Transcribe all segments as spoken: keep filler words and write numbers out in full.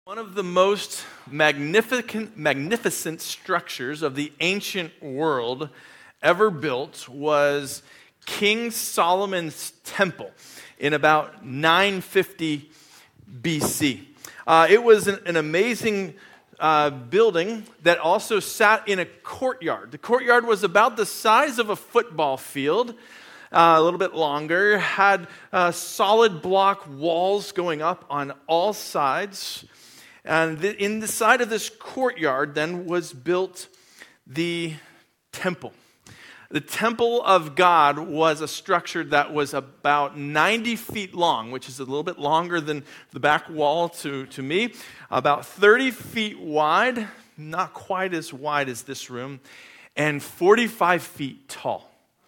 One of the most magnificent, magnificent structures of the ancient world ever built was King Solomon's temple in about nine fifty B C. Uh, it was an, an amazing uh, building that also sat in a courtyard. The courtyard was about the size of a football field, uh, a little bit longer, had uh, solid block walls going up on all sides. And the, in the side of this courtyard then was built the temple. The temple of God was a structure that was about ninety feet long, which is a little bit longer than the back wall to, to me, about thirty feet wide, not quite as wide as this room, and forty-five feet tall.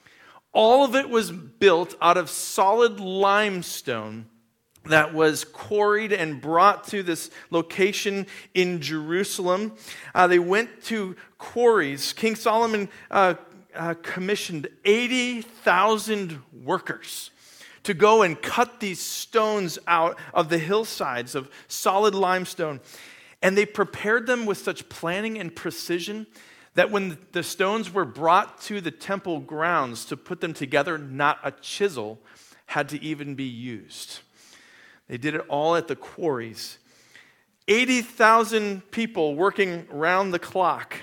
All of it was built out of solid limestone that was quarried and brought to this location in Jerusalem. Uh, they went to quarries. King Solomon uh, uh, commissioned eighty thousand workers to go and cut these stones out of the hillsides of solid limestone. And they prepared them with such planning and precision that when the stones were brought to the temple grounds to put them together, not a chisel had to even be used. They did it all at the quarries. eighty thousand people working round the clock.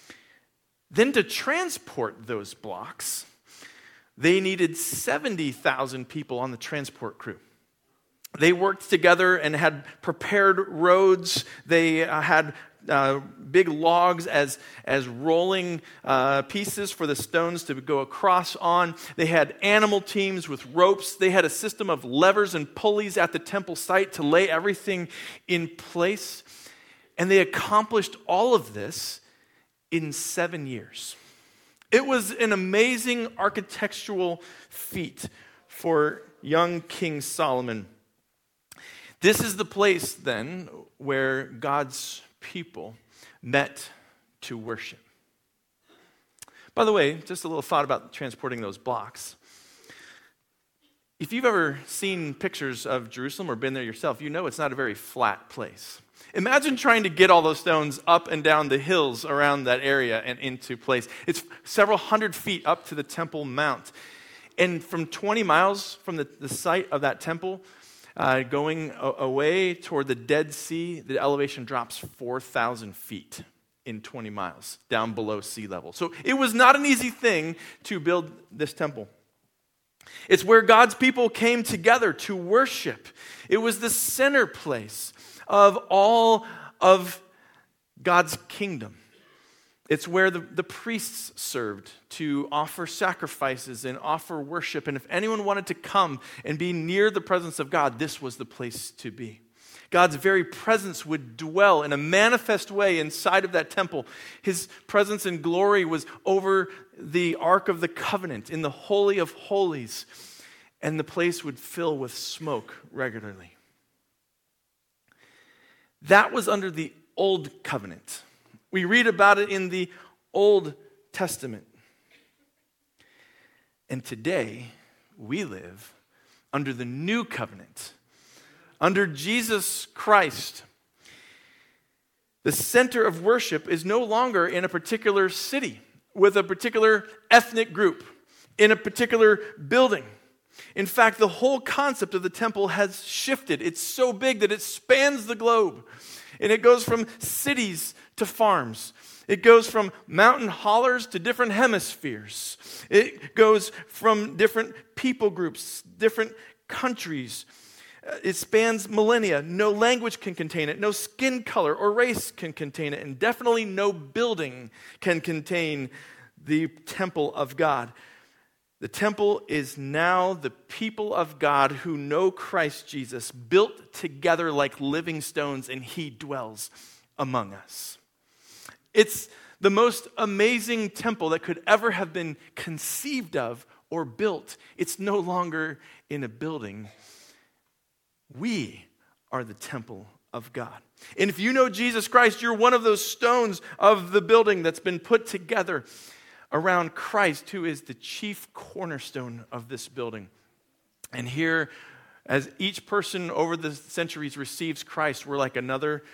Then to transport those blocks, they needed seventy thousand people on the transport crew. They worked together and had prepared roads. They uh, had uh, big logs as, as rolling uh, pieces for the stones to go across on. They had animal teams with ropes. They had a system of levers and pulleys at the temple site to lay everything in place. And they accomplished all of this in seven years. It was an amazing architectural feat for young King Solomon. This is the place, then, where God's people met to worship. By the way, just a little thought about transporting those blocks. If you've ever seen pictures of Jerusalem or been there yourself, you know it's not a very flat place. Imagine trying to get all those stones up and down the hills around that area and into place. It's several hundred feet up to the Temple Mount. And from twenty miles from the, the site of that temple, Uh, going a- away toward the Dead Sea, the elevation drops four thousand feet in twenty miles, down below sea level. So it was not an easy thing to build this temple. It's where God's people came together to worship. It was the center place of all of God's kingdom. It's where the, the priests served to offer sacrifices and offer worship. And if anyone wanted to come and be near the presence of God, this was the place to be. God's very presence would dwell in a manifest way inside of that temple. His presence and glory was over the Ark of the Covenant in the Holy of Holies. And the place would fill with smoke regularly. That was under the Old Covenant. We read about it in the Old Testament. And today, we live under the New Covenant, under Jesus Christ. The center of worship is no longer in a particular city, with a particular ethnic group, in a particular building. In fact, the whole concept of the temple has shifted. It's so big that it spans the globe. And it goes from cities to farms. It goes from mountain hollers to different hemispheres. It goes from different people groups, different countries. It spans millennia. No language can contain it. No skin color or race can contain it. And definitely no building can contain the temple of God. The temple is now the people of God who know Christ Jesus, built together like living stones, and He dwells among us. It's the most amazing temple that could ever have been conceived of or built. It's no longer in a building. We are the temple of God. And if you know Jesus Christ, you're one of those stones of the building that's been put together around Christ, who is the chief cornerstone of this building. And here, as each person over the centuries receives Christ, we're like another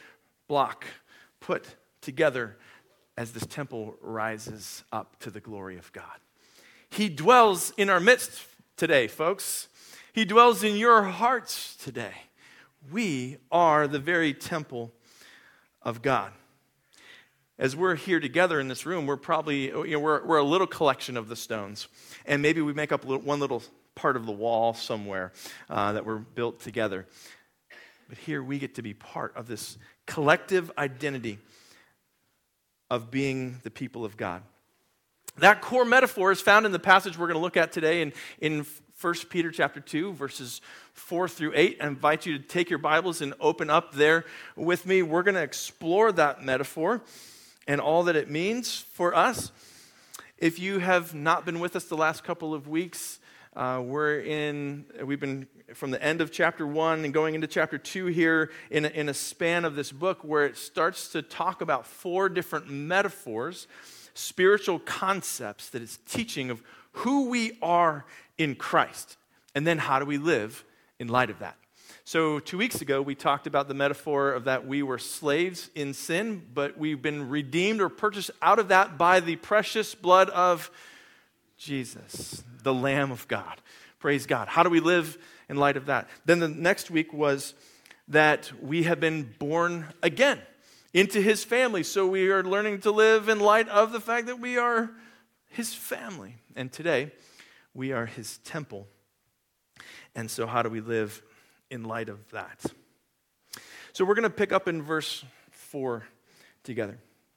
block put together as this temple rises up to the glory of God. He dwells in our midst today, folks. He dwells in your hearts today. We are the very temple of God. As we're here together in this room, we're probably, you know, we're, we're a little collection of the stones. And maybe we make up a little, one little part of the wall somewhere uh, that we're built together. But here we get to be part of this collective identity of being the people of God. That core metaphor is found in the passage we're going to look at today in, in First Peter chapter two, verses four through eight. I invite you to take your Bibles and open up there with me. We're going to explore that metaphor and all that it means for us. If you have not been with us the last couple of weeks, uh, we're in, we've been from the end of chapter one and going into chapter two here in a, in a span of this book where it starts to talk about four different metaphors, spiritual concepts that it's teaching of who we are in Christ, and then how do we live in light of that. So two weeks ago, we talked about the metaphor of that we were slaves in sin, but we've been redeemed or purchased out of that by the precious blood of Jesus, the Lamb of God. Praise God. How do we live in light of that? Then the next week was that we have been born again into his family. So we are learning to live in light of the fact that we are his family. And today, we are his temple. And so how do we live in light of that? So we're going to pick up in verse four together.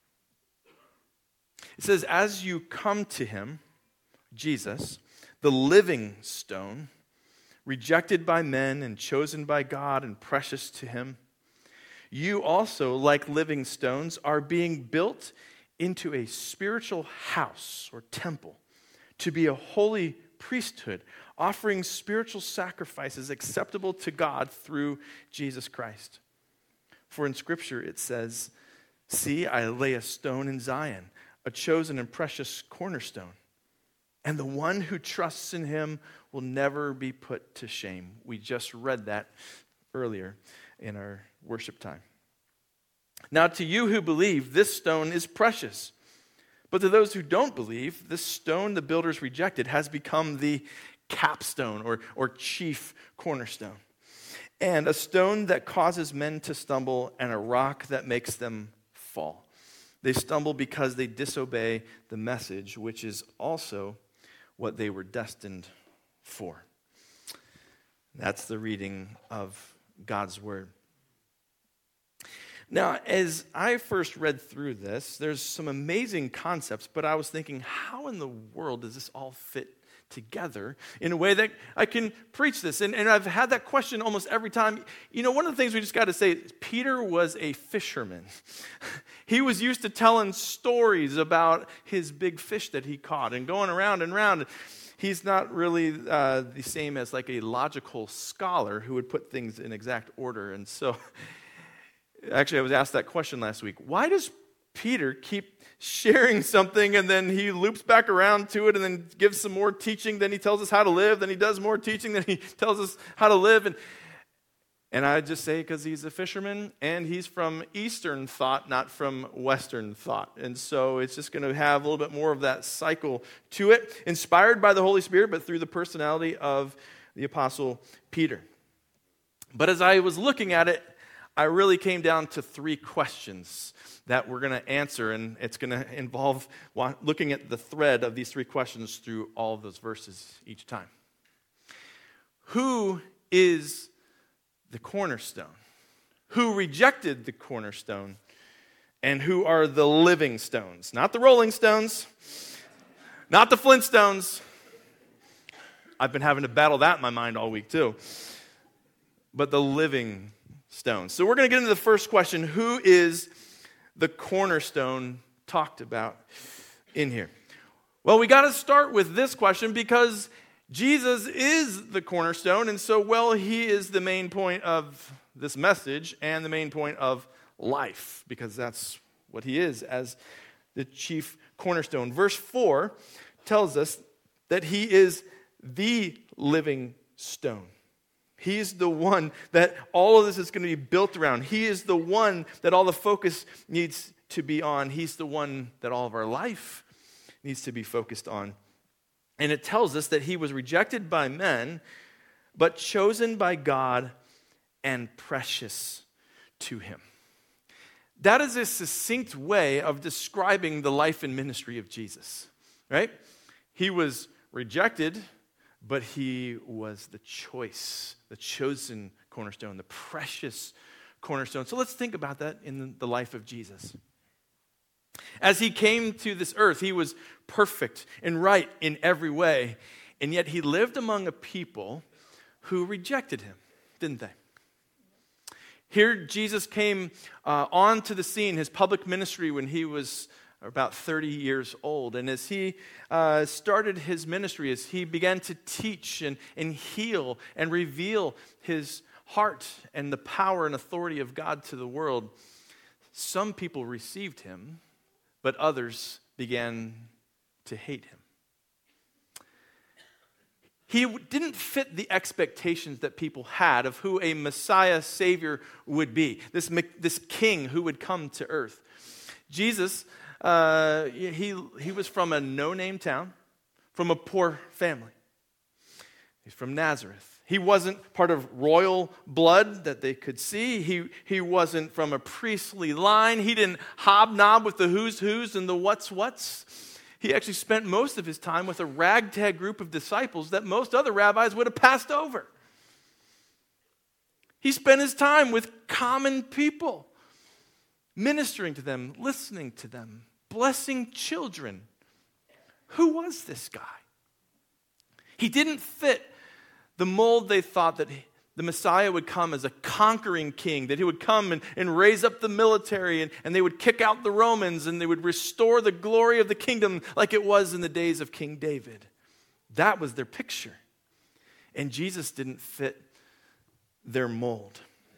It says, as you come to him, Jesus, the living stone, rejected by men and chosen by God and precious to him, you also, like living stones, are being built into a spiritual house or temple to be a holy priesthood, offering spiritual sacrifices acceptable to God through Jesus Christ. For in Scripture it says, see, I lay a stone in Zion, a chosen and precious cornerstone, and the one who trusts in him will never be put to shame. We just read that earlier in our worship time. Now to you who believe, this stone is precious. But to those who don't believe, this stone the builders rejected has become the capstone or, or chief cornerstone, and a stone that causes men to stumble and a rock that makes them fall. They stumble because they disobey the message, which is also what they were destined for. That's the reading of God's word. Now, as I first read through this, there's some amazing concepts, but I was thinking, how in the world does this all fit together in a way that I can preach this? And, and I've had that question almost every time. You know, one of the things we just got to say is Peter was a fisherman. He was used to telling stories about his big fish that he caught and going around and around. He's not really uh, the same as like a logical scholar who would put things in exact order. And so actually, I was asked that question last week. Why does Peter keep sharing something and then he loops back around to it and then gives some more teaching, then he tells us how to live, then he does more teaching, then he tells us how to live? And, and I just say because he's a fisherman and he's from Eastern thought, not from Western thought. And so it's just going to have a little bit more of that cycle to it, inspired by the Holy Spirit, but through the personality of the Apostle Peter. But as I was looking at it, I really came down to three questions that we're going to answer, and it's going to involve looking at the thread of these three questions through all of those verses each time. Who is the cornerstone? Who rejected the cornerstone? And who are the living stones? Not the Rolling Stones, not the Flintstones. I've been having to battle that in my mind all week too. But the living stones. So we're going to get into the first question. Who is the cornerstone talked about in here? Well, we got to start with this question because Jesus is the cornerstone, and so, well, he is the main point of this message and the main point of life, because that's what he is as the chief cornerstone. Verse four tells us that he is the living stone. He's the one that all of this is going to be built around. He is the one that all the focus needs to be on. He's the one that all of our life needs to be focused on. And it tells us that he was rejected by men, but chosen by God and precious to him. That is a succinct way of describing the life and ministry of Jesus, right? He was rejected, but he was the choice, the chosen cornerstone, the precious cornerstone. So let's think about that in the life of Jesus. As he came to this earth, he was perfect and right in every way, and yet he lived among a people who rejected him, didn't they? Here, Jesus came uh, onto the scene, his public ministry, when he was about thirty years old. And as he uh, started his ministry, as he began to teach and, and heal and reveal his heart and the power and authority of God to the world, some people received him, but others began to hate him. He didn't fit the expectations that people had of who a Messiah Savior would be, this, this king who would come to earth. Jesus, uh, he, he was from a no-name town, from a poor family. He's from Nazareth. He wasn't part of royal blood that they could see. He, he wasn't from a priestly line. He didn't hobnob with the who's who's and the what's what's. He actually spent most of his time with a ragtag group of disciples that most other rabbis would have passed over. He spent his time with common people, ministering to them, listening to them, blessing children. Who was this guy? He didn't fit the mold they thought that he, the Messiah would come as a conquering king, that he would come and, and raise up the military, and, and they would kick out the Romans, and they would restore the glory of the kingdom like it was in the days of King David. That was their picture. And Jesus didn't fit their mold.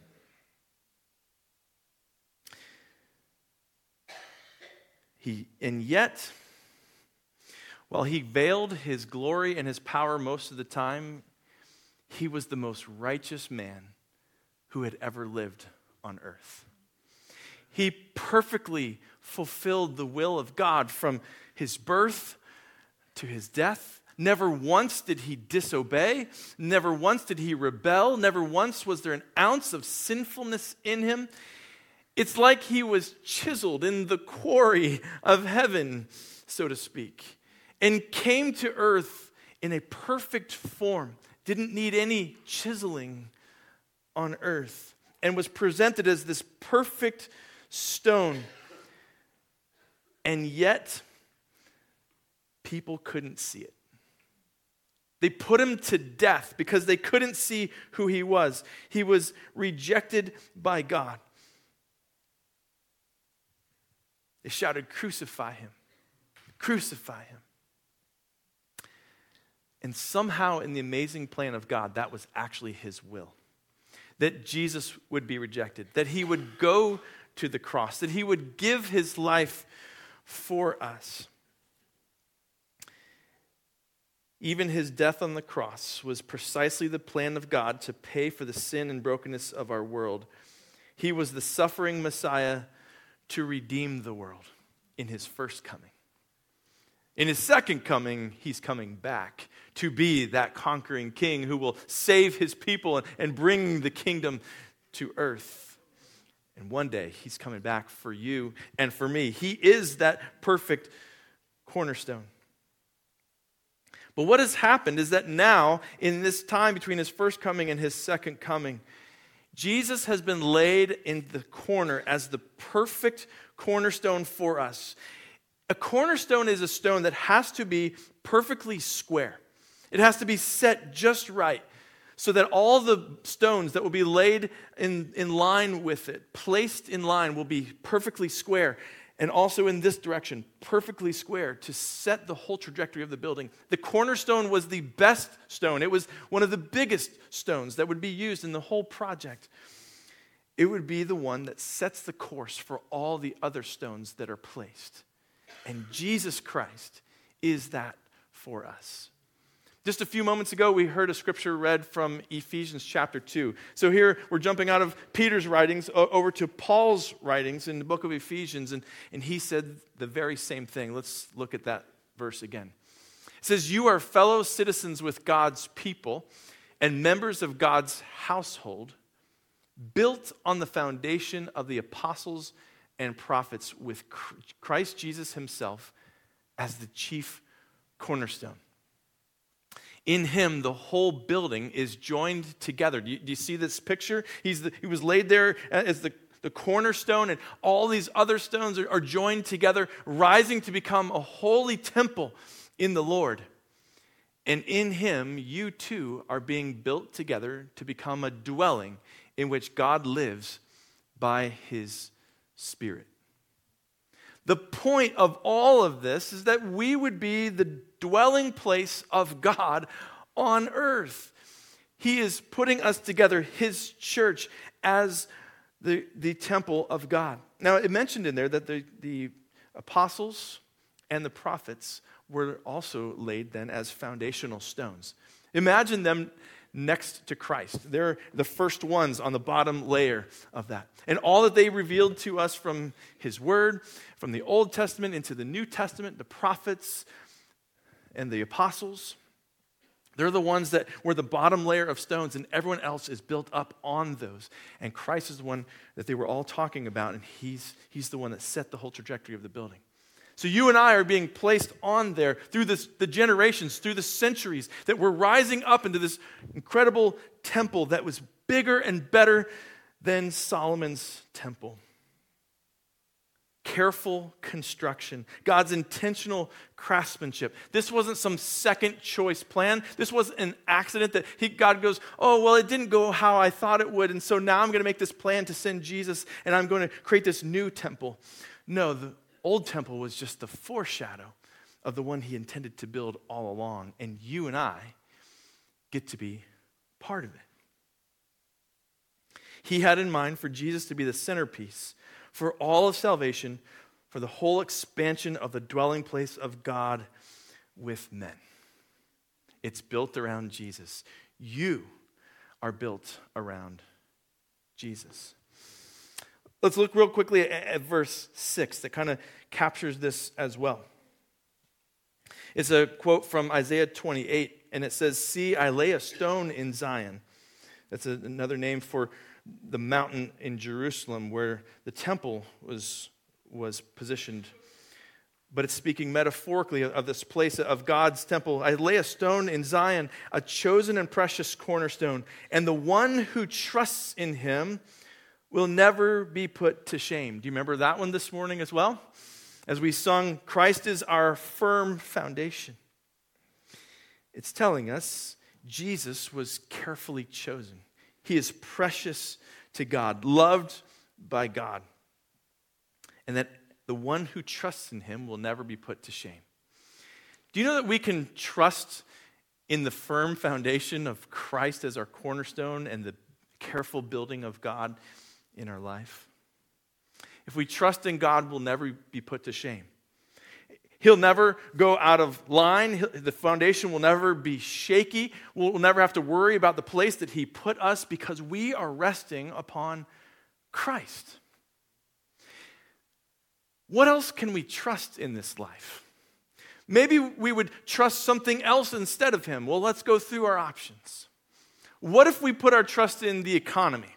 He, and yet, while he veiled his glory and his power most of the time, he was the most righteous man who had ever lived on earth. He perfectly fulfilled the will of God from his birth to his death. Never once did he disobey. Never once did he rebel. Never once was there an ounce of sinfulness in him. It's like he was chiseled in the quarry of heaven, so to speak, and came to earth in a perfect form. Didn't need any chiseling on earth, and was presented as this perfect stone. And yet, people couldn't see it. They put him to death because they couldn't see who he was. He was rejected by God. They shouted, "Crucify him! Crucify him!" And somehow in the amazing plan of God, that was actually his will. That Jesus would be rejected, that he would go to the cross, that he would give his life for us. Even his death on the cross was precisely the plan of God to pay for the sin and brokenness of our world. He was the suffering Messiah to redeem the world in his first coming. In his second coming, he's coming back to be that conquering king who will save his people and, and bring the kingdom to earth. And one day, he's coming back for you and for me. He is that perfect cornerstone. But what has happened is that now, in this time between his first coming and his second coming, Jesus has been laid in the corner as the perfect cornerstone for us. A cornerstone is a stone that has to be perfectly square. It has to be set just right so that all the stones that will be laid in, in line with it, placed in line, will be perfectly square. And also in this direction, perfectly square to set the whole trajectory of the building. The cornerstone was the best stone. It was one of the biggest stones that would be used in the whole project. It would be the one that sets the course for all the other stones that are placed. And Jesus Christ is that for us. Just a few moments ago, we heard a scripture read from Ephesians chapter two. So here, we're jumping out of Peter's writings over to Paul's writings in the book of Ephesians, and, and he said the very same thing. Let's look at that verse again. It says, "You are fellow citizens with God's people and members of God's household, built on the foundation of the apostles and prophets, with Christ Jesus himself as the chief cornerstone. In him, the whole building is joined together." Do you, do you see this picture? He's the, he was laid there as the, the cornerstone, and all these other stones are, are joined together, rising to become a holy temple in the Lord. And in him, you too are being built together to become a dwelling in which God lives by his Spirit. The point of all of this is that we would be the dwelling place of God on earth. He is putting us together, his church, as the, the temple of God. Now, it mentioned in there that the, the apostles and the prophets were also laid then as foundational stones. Imagine them next to Christ. They're the first ones on the bottom layer of that. And all that they revealed to us from his word, from the Old Testament into the New Testament, the prophets and the apostles, they're the ones that were the bottom layer of stones, and everyone else is built up on those. And Christ is the one that they were all talking about, and he's, he's the one that set the whole trajectory of the building. So you and I are being placed on there through this, the generations, through the centuries, that we're rising up into this incredible temple that was bigger and better than Solomon's temple. Careful construction, God's intentional craftsmanship. This wasn't some second choice plan. This wasn't an accident that he, God goes, oh, well, it didn't go how I thought it would, and so now I'm going to make this plan to send Jesus, and I'm going to create this new temple. No, the old temple was just the foreshadow of the one he intended to build all along, and you and I get to be part of it. He had in mind for Jesus to be the centerpiece for all of salvation, for the whole expansion of the dwelling place of God with men. It's built around Jesus. You are built around Jesus. Let's look real quickly at, at verse six that kind of captures this as well. It's a quote from Isaiah twenty-eight, and it says, "See, I lay a stone in Zion." That's a, another name for the mountain in Jerusalem where the temple was, was positioned. But it's speaking metaphorically of, of this place of God's temple. "I lay a stone in Zion, a chosen and precious cornerstone, and the one who trusts in him will never be put to shame." Do you remember that one this morning as well? As we sung, Christ is our firm foundation. It's telling us Jesus was carefully chosen. He is precious to God, loved by God, and that the one who trusts in him will never be put to shame. Do you know that we can trust in the firm foundation of Christ as our cornerstone and the careful building of God in our life? If we trust in God, we'll never be put to shame. He'll never go out of line. The foundation will never be shaky. We'll never have to worry about the place that he put us because we are resting upon Christ. What else can we trust in this life? Maybe we would trust something else instead of him. Well, let's go through our options. What if we put our trust in the economy?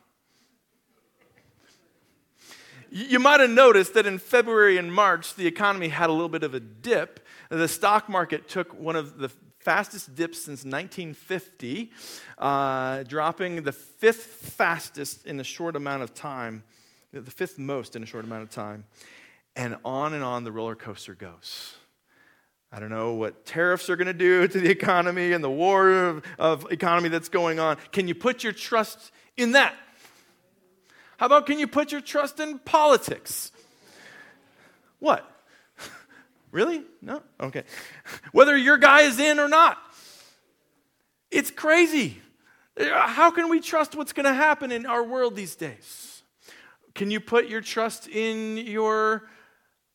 You might have noticed that in February and March, the economy had a little bit of a dip. The stock market took one of the fastest dips since nineteen fifty, uh, dropping the fifth fastest in a short amount of time, the fifth most in a short amount of time. And on and on the roller coaster goes. I don't know what tariffs are going to do to the economy and the war of, of economy that's going on. Can you put your trust in that? How about can you put your trust in politics? What? Really? No? Okay. Whether your guy is in or not. It's crazy. How can we trust what's going to happen in our world these days? Can you put your trust in your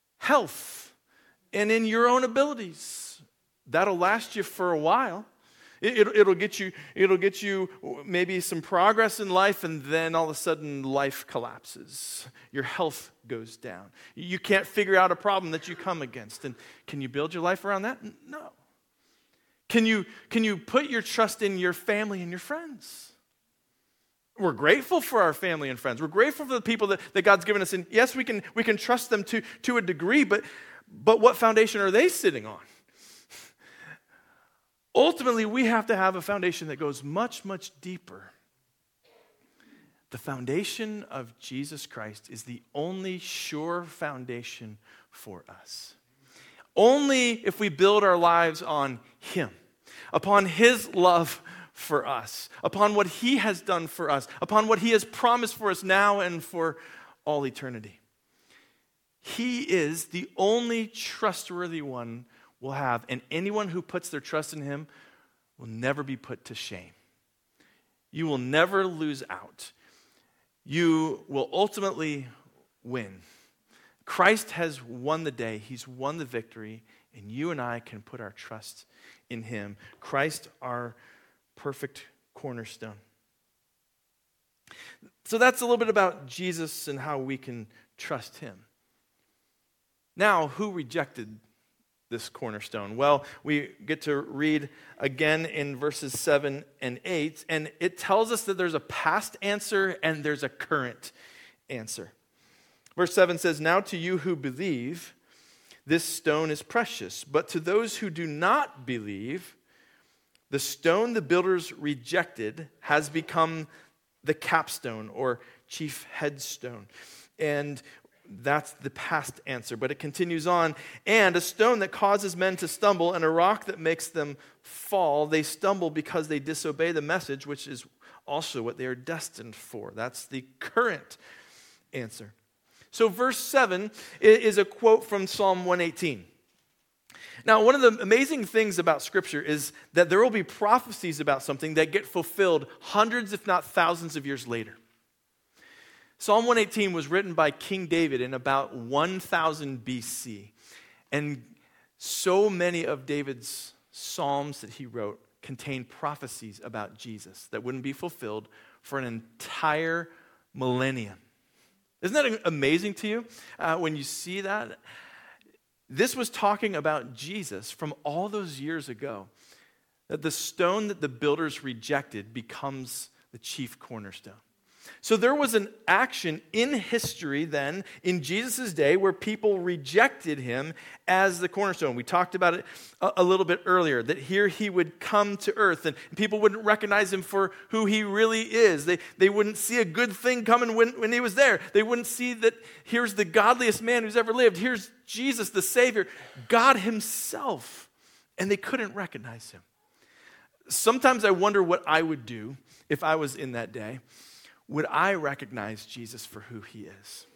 health and in your own abilities? That'll last you for a while. It, it, it'll get you, it'll get you maybe some progress in life, and then all of a sudden life collapses. Your health goes down. You can't figure out a problem that you come against. And can you build your life around that? No. Can you, can you put your trust in your family and your friends? We're grateful for our family and friends. We're grateful for the people that, that God's given us. And yes, we can, we can trust them to, to a degree, but, but what foundation are they sitting on? Ultimately, we have to have a foundation that goes much, much deeper. The foundation of Jesus Christ is the only sure foundation for us. Only if we build our lives on Him, upon His love for us, upon what He has done for us, upon what He has promised for us now and for all eternity. He is the only trustworthy one we'll have, and anyone who puts their trust in Him will never be put to shame. You will never lose out. You will ultimately win. Christ has won the day. He's won the victory, and you and I can put our trust in Him. Christ, our perfect cornerstone. So that's a little bit about Jesus and how we can trust Him. Now, who rejected this cornerstone? Well, we get to read again in verses seven and eight, and it tells us that there's a past answer and there's a current answer. Verse seven says, "Now to you who believe, this stone is precious, but to those who do not believe, the stone the builders rejected has become the capstone or chief headstone." And that's the past answer. But it continues on. "And a stone that causes men to stumble and a rock that makes them fall. They stumble because they disobey the message, which is also what they are destined for." That's the current answer. So verse seven is a quote from Psalm one eighteen. Now, one of the amazing things about Scripture is that there will be prophecies about something that get fulfilled hundreds, if not thousands of years later. Psalm one eighteen was written by King David in about one thousand B C. And so many of David's psalms that he wrote contain prophecies about Jesus that wouldn't be fulfilled for an entire millennium. Isn't that amazing to you uh, when you see that? This was talking about Jesus from all those years ago, that the stone that the builders rejected becomes the chief cornerstone. So there was an action in history then, in Jesus' day, where people rejected Him as the cornerstone. We talked about it a, a little bit earlier, that here He would come to earth, and people wouldn't recognize Him for who He really is. They, they wouldn't see a good thing coming when, when He was there. They wouldn't see that here's the godliest man who's ever lived. Here's Jesus, the Savior, God Himself. And they couldn't recognize Him. Sometimes I wonder what I would do if I was in that day. Would I recognize Jesus for who He is?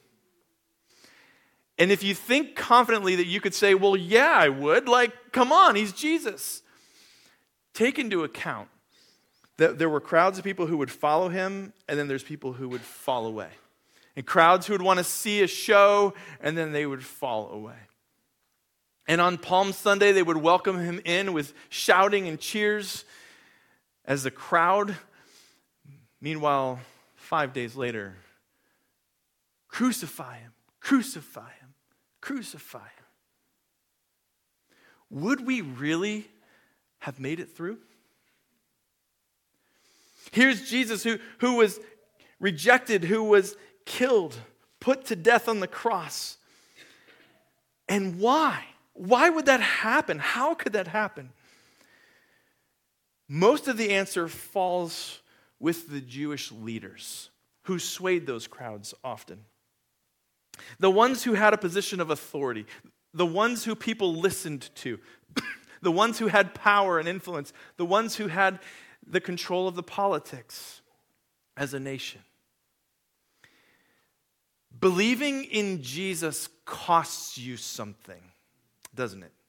And if you think confidently that you could say, well, yeah, I would. Like, come on, He's Jesus. Take into account that there were crowds of people who would follow Him, and then there's people who would fall away. And crowds who would want to see a show, and then they would fall away. And on Palm Sunday, they would welcome Him in with shouting and cheers as the crowd. Meanwhile, five days later, crucify Him, crucify Him, crucify Him. Would we really have made it through? Here's Jesus who, who was rejected, who was killed, put to death on the cross. And why? Why would that happen? How could that happen? Most of the answer falls with the Jewish leaders who swayed those crowds often. The ones who had a position of authority, the ones who people listened to, the ones who had power and influence, the ones who had the control of the politics as a nation. Believing in Jesus costs you something, doesn't it?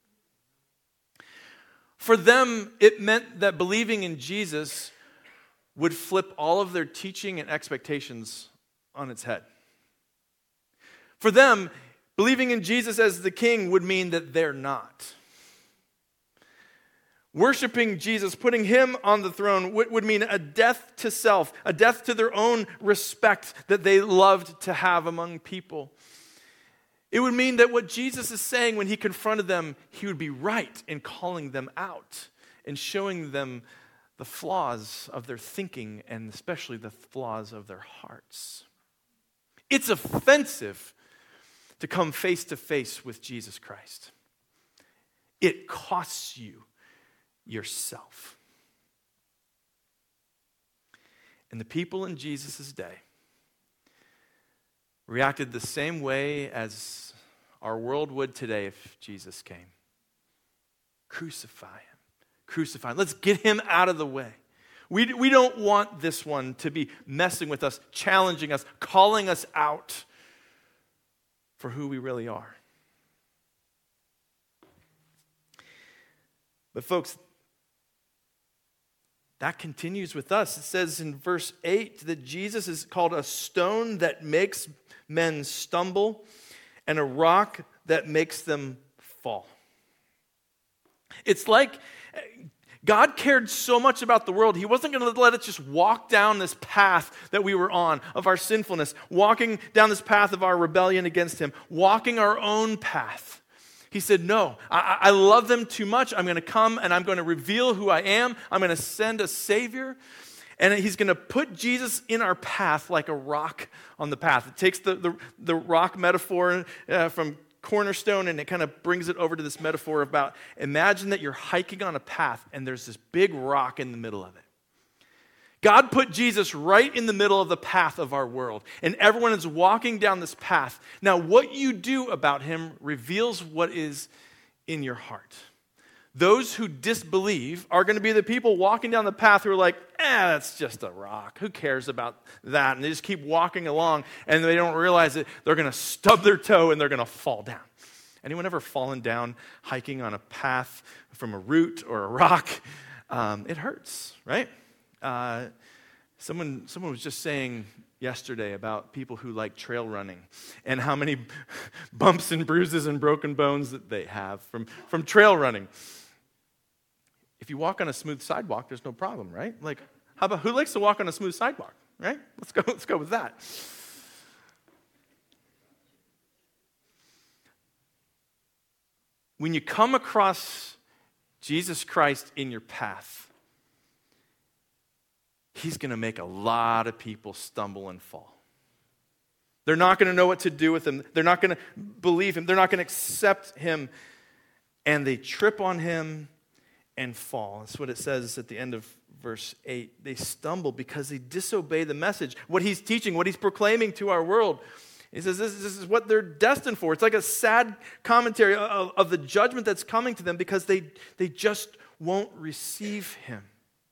For them, it meant that believing in Jesus would flip all of their teaching and expectations on its head. For them, believing in Jesus as the king would mean that they're not. Worshiping Jesus, putting him on the throne, would, would mean a death to self, a death to their own respect that they loved to have among people. It would mean that what Jesus is saying when he confronted them, he would be right in calling them out and showing them the flaws of their thinking and especially the flaws of their hearts. It's offensive to come face to face with Jesus Christ. It costs you yourself. And the people in Jesus' day reacted the same way as our world would today if Jesus came. Crucify him. Crucify him. Let's get him out of the way. We, we don't want this one to be messing with us, challenging us, calling us out for who we really are. But folks, that continues with us. It says in verse eight that Jesus is called a stone that makes men stumble and a rock that makes them fall. It's like God cared so much about the world, he wasn't going to let it just walk down this path that we were on of our sinfulness, walking down this path of our rebellion against him, walking our own path. He said, no, I, I love them too much. I'm going to come and I'm going to reveal who I am. I'm going to send a Savior. And he's going to put Jesus in our path like a rock on the path. It takes the, the, the rock metaphor uh, from Cornerstone and it kind of brings it over to this metaphor about imagine that you're hiking on a path and there's this big rock in the middle of it. God put Jesus right in the middle of the path of our world, and everyone is walking down this path. Now, what you do about him reveals what is in your heart. Those who disbelieve are going to be the people walking down the path who are like, eh, that's just a rock. Who cares about that? And they just keep walking along, and they don't realize it. They're going to stub their toe, and they're going to fall down. Anyone ever fallen down hiking on a path from a root or a rock? Um, it hurts, right? Uh, someone, someone was just saying yesterday about people who like trail running and how many bumps and bruises and broken bones that they have from, from trail running. If you walk on a smooth sidewalk, there's no problem, right? Like, how about who likes to walk on a smooth sidewalk, right? Let's go, let's go with that. When you come across Jesus Christ in your path, he's going to make a lot of people stumble and fall. They're not going to know what to do with him. They're not going to believe him. They're not going to accept him. And they trip on him and fall. That's what it says at the end of verse eight. They stumble because they disobey the message, what he's teaching, what he's proclaiming to our world. He says this, this is what they're destined for. It's like a sad commentary of, of the judgment that's coming to them because they, they just won't receive him.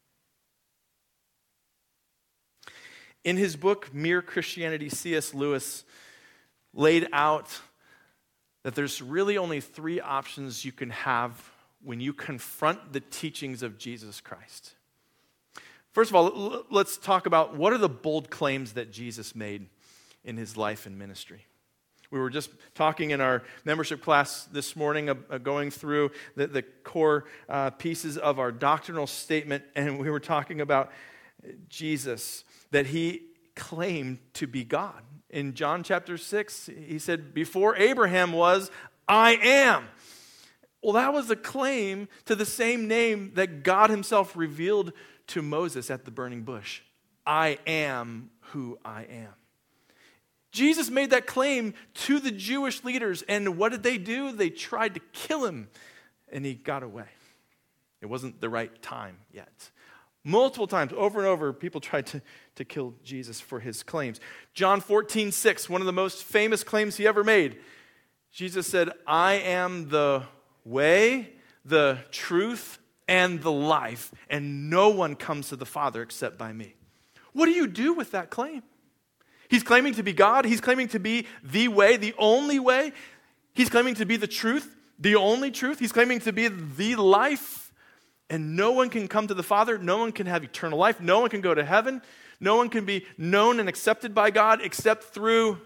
In his book, Mere Christianity, C S Lewis laid out that there's really only three options you can have when you confront the teachings of Jesus Christ. First of all, let's talk about what are the bold claims that Jesus made in his life and ministry. We were just talking in our membership class this morning, uh, going through the, the core uh, pieces of our doctrinal statement, and we were talking about Jesus, that he claimed to be God. In John chapter six, he said, before Abraham was, I am. Well, that was a claim to the same name that God himself revealed to Moses at the burning bush. I am who I am. Jesus made that claim to the Jewish leaders, and what did they do? They tried to kill him, and he got away. It wasn't the right time yet. Multiple times, over and over, people tried to, to kill Jesus for his claims. John fourteen six, one of the most famous claims he ever made. Jesus said, I am the way, the truth, and the life, and no one comes to the Father except by me. What do you do with that claim? He's claiming to be God. He's claiming to be the way, the only way. He's claiming to be the truth, the only truth. He's claiming to be the life. And no one can come to the Father. No one can have eternal life. No one can go to heaven. No one can be known and accepted by God except through.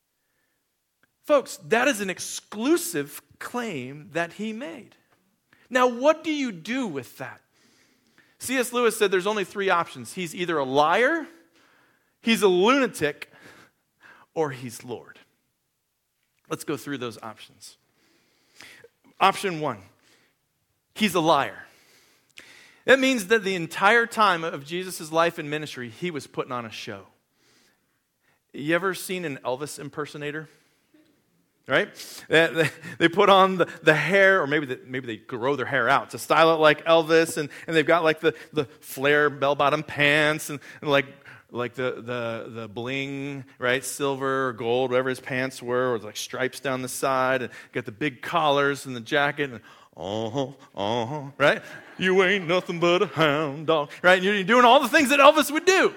Folks, that is an exclusive claim that he made. Now, what do you do with that? C S Lewis said there's only three options. He's either a liar, he's a lunatic, or he's Lord. Let's go through those options. Option one, he's a liar. That means that the entire time of Jesus' life and ministry, he was putting on a show. You ever seen an Elvis impersonator? Right? They, they put on the, the hair, or maybe the, maybe they grow their hair out to style it like Elvis, and, and they've got like the, the flare bell-bottom pants, and, and like like the, the, the bling, right? Silver or gold, whatever his pants were, or like stripes down the side, and got the big collars and the jacket, and uh-huh, uh-huh, right? You ain't nothing but a hound dog, right? And you're doing all the things that Elvis would do.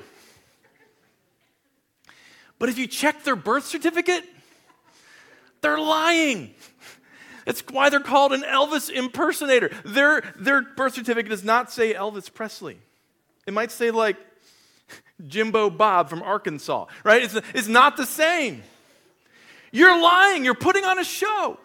But if you check their birth certificate, they're lying. That's why they're called an Elvis impersonator. Their, their birth certificate does not say Elvis Presley. It might say like Jimbo Bob from Arkansas, right? It's, it's not the same. You're lying. You're putting on a show.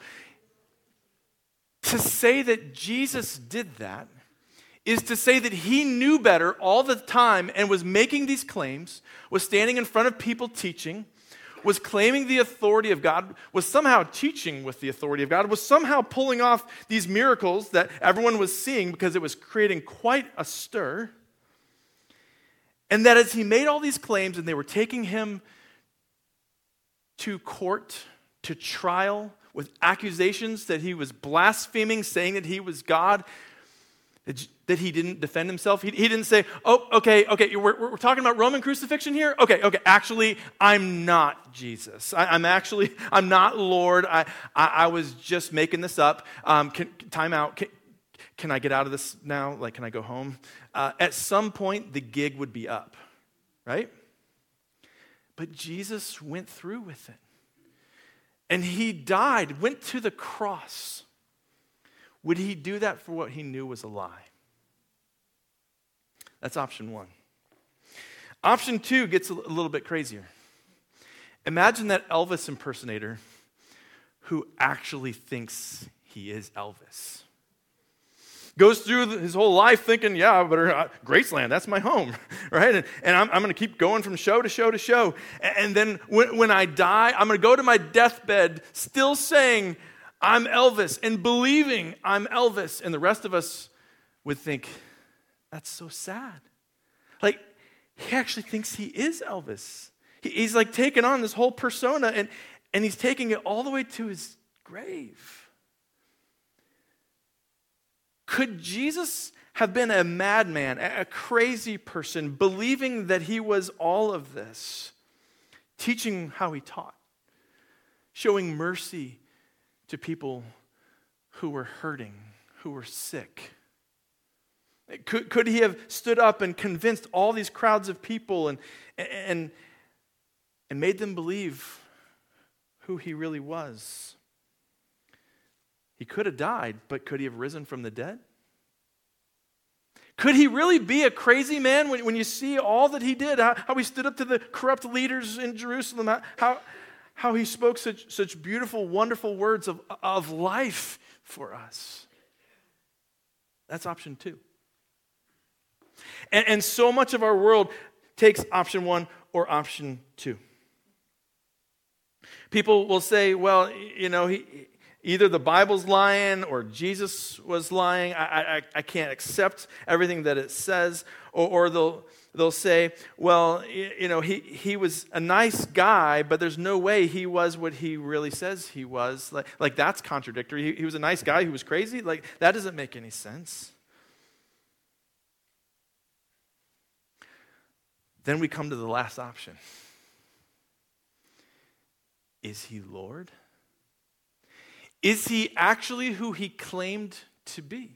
To say that Jesus did that is to say that he knew better all the time and was making these claims, was standing in front of people teaching, was claiming the authority of God, was somehow teaching with the authority of God, was somehow pulling off these miracles that everyone was seeing because it was creating quite a stir. And that as he made all these claims and they were taking him to court, to trial, with accusations that he was blaspheming, saying that he was God, that he didn't defend himself. He, he didn't say, oh, okay, okay, we're, we're talking about Roman crucifixion here? Okay, okay, actually, I'm not Jesus. I, I'm actually, I'm not Lord. I, I, I was just making this up. Um, can, time out. Can, can I get out of this now? Like, can I go home? Uh, at some point, the gig would be up, right? But Jesus went through with it. And he died, went to the cross. Would he do that for what he knew was a lie? That's option one. Option two gets a little bit crazier. Imagine that Elvis impersonator who actually thinks he is Elvis. Goes through his whole life thinking, yeah, but uh, Graceland, that's my home, right? And, and I'm, I'm going to keep going from show to show to show. And, and then when, when I die, I'm going to go to my deathbed still saying, I'm Elvis, and believing I'm Elvis. And the rest of us would think, that's so sad. Like, he actually thinks he is Elvis. He, he's like taking on this whole persona, and, and he's taking it all the way to his grave. Could Jesus have been a madman, a crazy person, believing that he was all of this, teaching how he taught, showing mercy to people who were hurting, who were sick? Could, could he have stood up and convinced all these crowds of people and, and, and made them believe who he really was? He could have died, but could he have risen from the dead? Could he really be a crazy man when, when you see all that he did, how, how he stood up to the corrupt leaders in Jerusalem, how, how he spoke such, such beautiful, wonderful words of, of life for us? That's option two. And, and so much of our world takes option one or option two. People will say, well, you know, he... either the Bible's lying or Jesus was lying. I, I, I can't accept everything that it says. Or, or they'll they'll say, well, you know, he, he was a nice guy, but there's no way he was what he really says he was. Like, like that's contradictory. He, he was a nice guy who was crazy. Like, that doesn't make any sense. Then we come to the last option. Is he Lord? Is he actually who he claimed to be?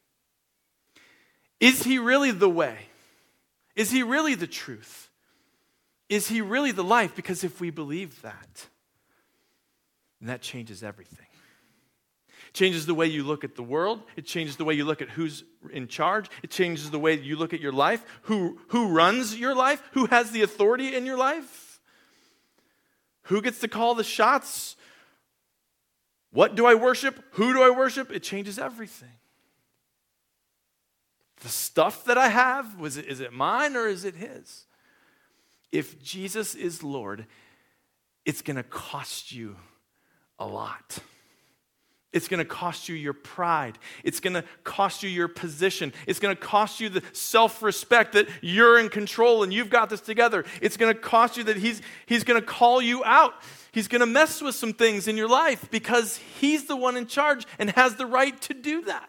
Is he really the way? Is he really the truth? Is he really the life? Because if we believe that, then that changes everything. It changes the way you look at the world. It changes the way you look at who's in charge. It changes the way you look at your life. Who, who runs your life? Who has the authority in your life? Who gets to call the shots? What do I worship? Who do I worship? It changes everything. The stuff that I have, was it, is it mine or is it his? If Jesus is Lord, it's going to cost you a lot. It's going to cost you your pride. It's going to cost you your position. It's going to cost you the self-respect that you're in control and you've got this together. It's going to cost you that he's, he's going to call you out. He's going to mess with some things in your life because he's the one in charge and has the right to do that.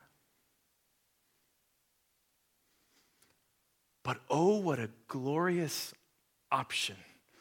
But oh, what a glorious option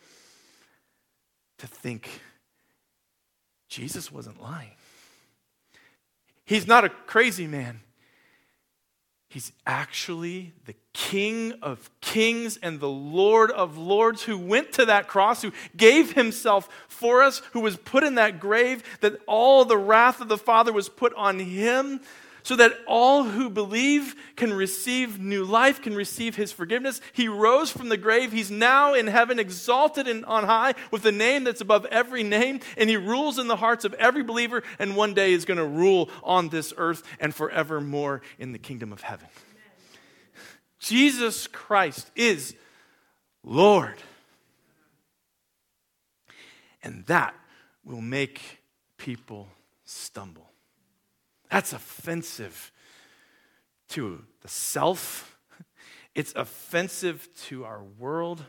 to think Jesus wasn't lying. He's not a crazy man. He's actually the King of Kings and the Lord of Lords who went to that cross, who gave himself for us, who was put in that grave, that all the wrath of the Father was put on him, so that all who believe can receive new life, can receive his forgiveness. He rose from the grave. He's now in heaven, exalted and on high, with a name that's above every name, and he rules in the hearts of every believer, and one day is going to rule on this earth and forevermore in the kingdom of heaven. Amen. Jesus Christ is Lord. And that will make people stumble. That's offensive to the self. It's offensive to our world.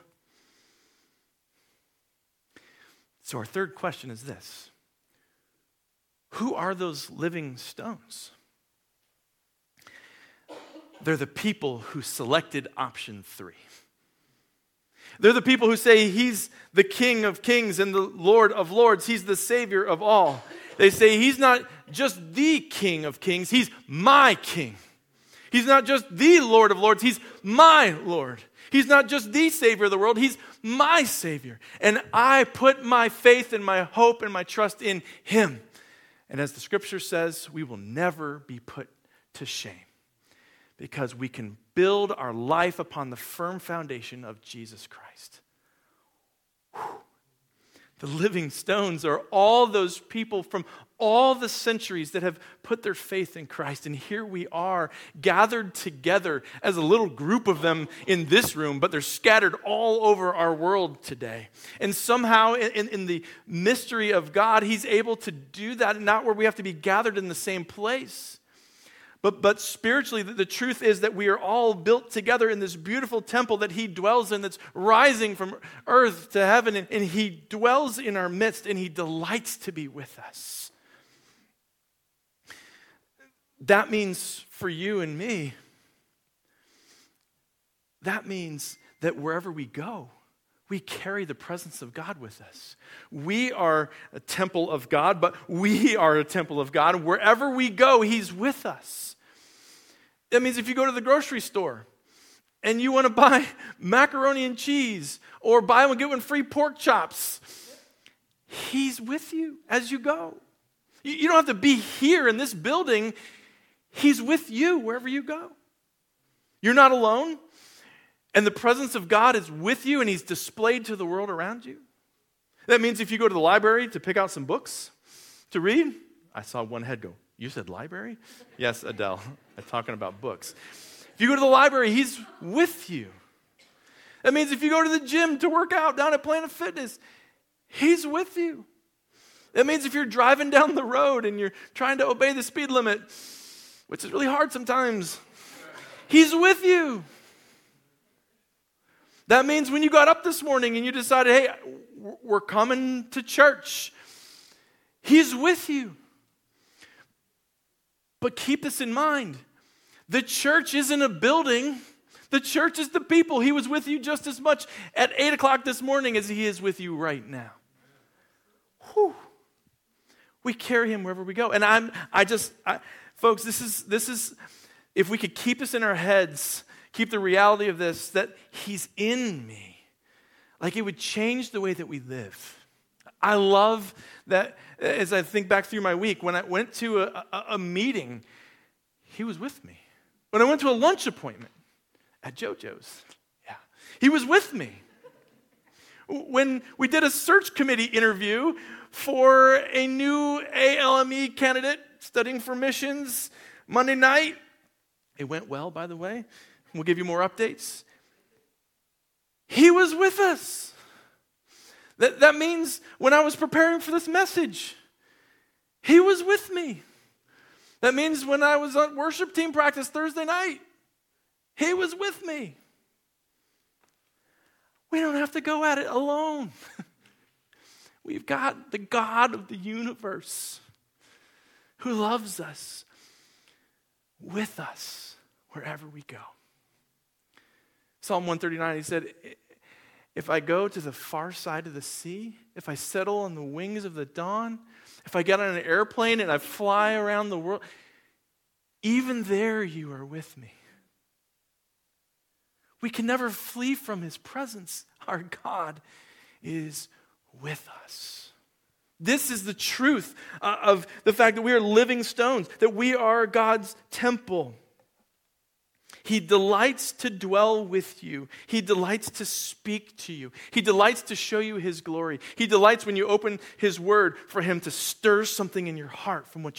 So our third question is this: who are those living stones? They're the people who selected option three. They're the people who say he's the King of Kings and the Lord of Lords. He's the Savior of all. They say he's not just the King of Kings, he's my King. He's not just the Lord of Lords, he's my Lord. He's not just the Savior of the world, he's my Savior. And I put my faith and my hope and my trust in him. And as the scripture says, we will never be put to shame because we can build our life upon the firm foundation of Jesus Christ. Whew. The living stones are all those people from all the centuries that have put their faith in Christ. And here we are, gathered together as a little group of them in this room, but they're scattered all over our world today. And somehow in, in the mystery of God, he's able to do that, not where we have to be gathered in the same place. But, but spiritually, the, the truth is that we are all built together in this beautiful temple that he dwells in, that's rising from earth to heaven, and, and he dwells in our midst, and he delights to be with us. That means for you and me, that means that wherever we go, we carry the presence of God with us. We are a temple of God, but we are a temple of God. Wherever we go, he's with us. That means if you go to the grocery store and you want to buy macaroni and cheese or buy one, get one free pork chops, he's with you as you go. You don't have to be here in this building. He's with you wherever you go. You're not alone. And the presence of God is with you and he's displayed to the world around you. That means if you go to the library to pick out some books to read, I saw one head go, "You said library?" Yes, Adele. I'm talking about books. If you go to the library, he's with you. That means if you go to the gym to work out down at Planet Fitness, he's with you. That means if you're driving down the road and you're trying to obey the speed limit, which is really hard sometimes, he's with you. That means when you got up this morning and you decided, hey, we're coming to church, he's with you. But keep this in mind. The church isn't a building. The church is the people. He was with you just as much at eight o'clock this morning as he is with you right now. Whew. We carry him wherever we go. And I'm, I just, I, folks, this is, this is, if we could keep this in our heads, keep the reality of this, that he's in me, like it would change the way that we live. I love that as I think back through my week, when I went to a, a, a meeting, he was with me. When I went to a lunch appointment at JoJo's, yeah, he was with me. When we did a search committee interview for a new A L M E candidate studying for missions Monday night, It went well, by the way. We'll give you more updates. He was with us. That, that means when I was preparing for this message, He was with me. That means when I was on worship team practice Thursday night, He was with me. We don't have to go at it alone. We've got the God of the universe who loves us with us wherever we go. Psalm one thirty-nine, he said, if I go to the far side of the sea, if I settle on the wings of the dawn, if I get on an airplane and I fly around the world, even there you are with me. We can never flee from His presence. Our God is with us. This is the truth uh, of the fact that we are living stones, that we are God's temple. He delights to dwell with you. He delights to speak to you. He delights to show you His glory. He delights when you open His word for Him to stir something in your heart from what